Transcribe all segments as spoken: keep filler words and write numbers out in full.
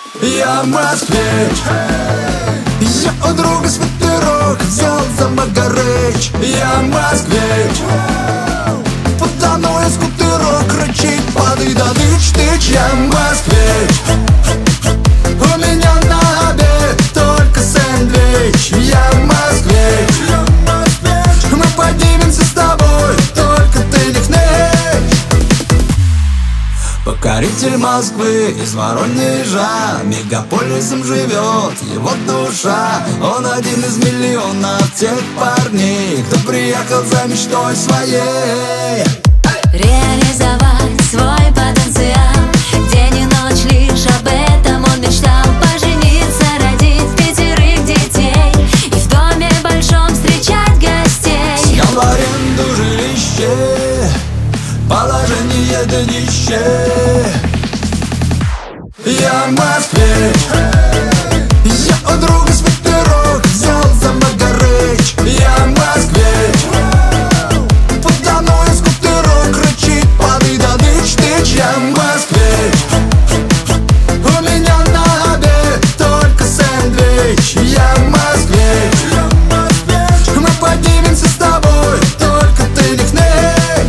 Я москвич, я у друга свитерок взял за Магарыч. Я москвич, подо мной скутерок кричит: падай да тыч, тыч. Я москвич, у меня на обед только сэндвич. Я москвич, мы поднимемся с тобой, только ты не хнычь. Покоритель Москвы из Воронежа, мегаполисом живет его душа. Он один из миллионов тех парней, кто приехал за мечтой своей реализовать свой потенциал. День и ночь лишь об этом он мечтал. Пожениться, родить пятерых детей и в доме большом встречать гостей. Снял в аренду жилище, положение днище. Я москвич, я у друга свитерок взял за Магарыч. Я москвич, подо мной скутерок кричит: падай да тыч, тыч. Я москвич, у меня на обед только сэндвич. Я москвич, мы поднимемся с тобой, только ты не хнычь.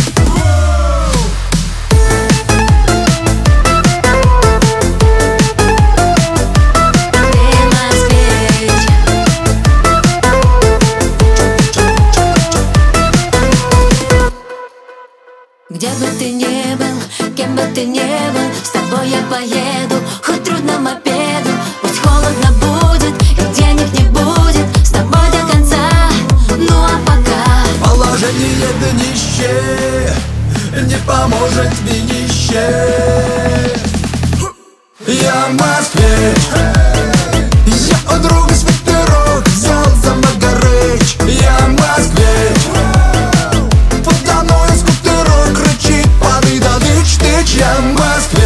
Где бы ты ни был, кем бы ты ни был, с тобой я поеду, хоть трудно мопеду. Пусть холодно будет и денег не будет, с тобой до конца, ну а пока Положение днище, не поможет винище. Я москвич, я у друга свитерок взял за Магарыч. Я москвич, подо мной скутерок кричит: падай да тыч, тыч. Я москвич.